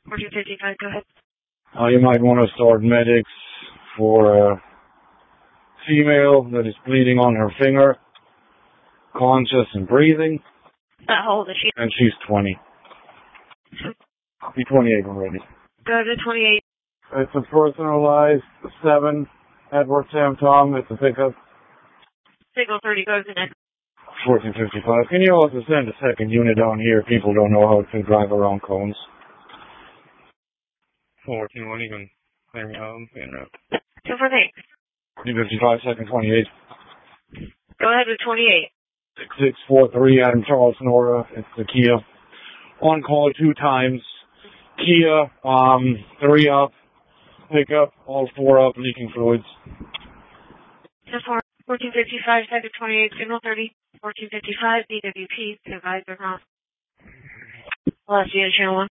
1455, go ahead. You might want to start medics for a female that is bleeding on her finger, conscious and breathing. How old is she? And she's 20. I'll be 28 already. Go to 28. It's a personalized 7 Edward Sam Tom. It's a pickup. Signal 30 goes in it. 1455. Can you also send a second unit down here? People don't know how to drive around cones. 14, what you can clear me out? 248. 55, second 28. Go ahead with 28. 6643 Adam Charles Nora. It's the Kia. On call 2 times. Kia, 3 up. Pickup, all 4 up, leaking fluids. 1455, second 28, signal 30. 1455, BWP, advisor, Last year, channel 1.